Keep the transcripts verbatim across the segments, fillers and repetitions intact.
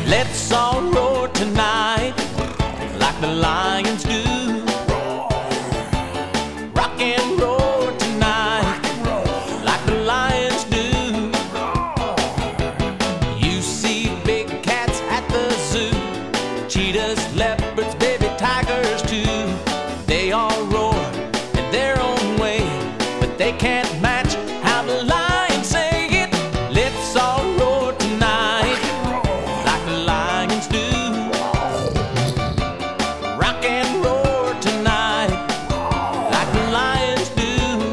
Let's all roar tonight like the lions do. Rock and roll tonight like the lions do. You see big cats at the zoo, cheetahs, leopards, baby tigers too. They all roar in their own way, but they can't match how the lions say it. Let's all roar tonight like the lions do. Rock and roll tonight like the lions do.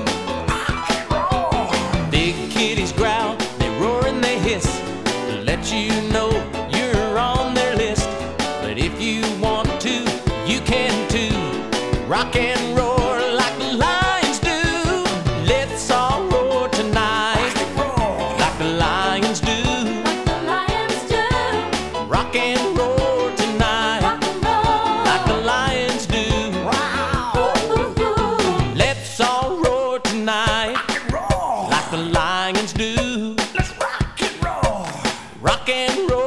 Big kitties growl, they roar and they hiss to let you know you're on their list. But if you want to, you can too. Rock and roll like the lions do. Let's all roar tonight like the lions do. Rock and roll tonight like the lions do. Let's all roar tonight like the lions do. Let's rock and roll. Rock and roll